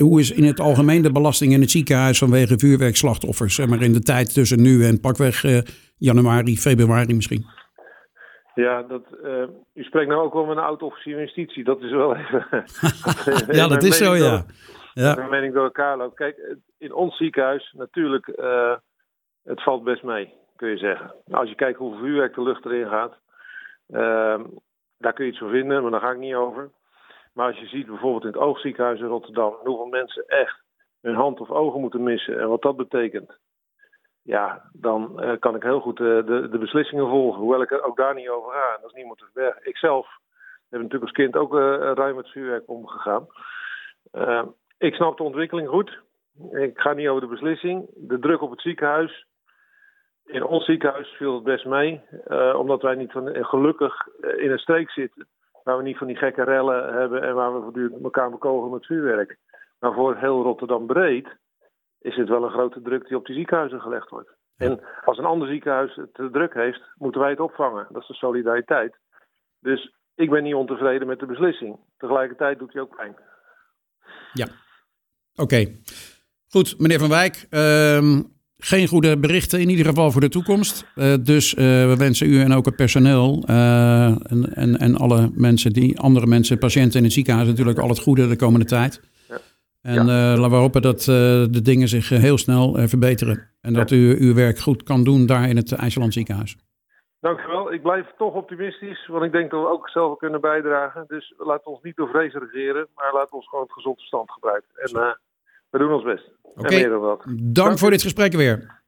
hoe is in het algemeen de belasting in het ziekenhuis vanwege vuurwerkslachtoffers? Zeg maar in de tijd tussen nu en pakweg januari, februari misschien. Ja, u spreekt nou ook wel met een oud-officier van justitie. Dat is wel even... Ja, dat is zo, ja. Mijn mening door elkaar loopt. Kijk, in ons ziekenhuis natuurlijk, het valt best mee, kun je zeggen. Als je kijkt hoeveel vuurwerk de lucht erin gaat, daar kun je iets van vinden, maar daar ga ik niet over. Maar als je ziet bijvoorbeeld in het Oogziekenhuis in Rotterdam, hoeveel mensen echt hun hand of ogen moeten missen en wat dat betekent. Ja, dan kan ik heel goed de beslissingen volgen, hoewel ik er ook daar niet over ga. Dat is niemand te verbergen. Ik zelf heb natuurlijk als kind ook ruim met vuurwerk omgegaan. Ik snap de ontwikkeling goed. Ik ga niet over de beslissing. De druk op het ziekenhuis. In ons ziekenhuis viel het best mee. Omdat wij niet gelukkig in een streek zitten. Waar we niet van die gekke rellen hebben. En waar we voortdurend elkaar bekogelen met vuurwerk. Maar voor heel Rotterdam breed is het wel een grote druk die op die ziekenhuizen gelegd wordt. En als een ander ziekenhuis het te druk heeft, moeten wij het opvangen. Dat is de solidariteit. Dus ik ben niet ontevreden met de beslissing. Tegelijkertijd doet hij ook pijn. Ja, oké. Goed, meneer Van Wijk. Geen goede berichten in ieder geval voor de toekomst. Dus we wensen u en ook het personeel en alle mensen, andere mensen, patiënten in het ziekenhuis natuurlijk al het goede de komende tijd. Ja. En laten we hopen dat de dingen zich heel snel verbeteren. En dat u uw werk goed kan doen daar in het IJsseland ziekenhuis. Dank u wel. Ik blijf toch optimistisch, want ik denk dat we ook zelf kunnen bijdragen. Dus laten we ons niet door vrees regeren, maar laten we ons gewoon het gezond verstand gebruiken. En we doen ons best. Oké. Dank voor dit gesprek weer.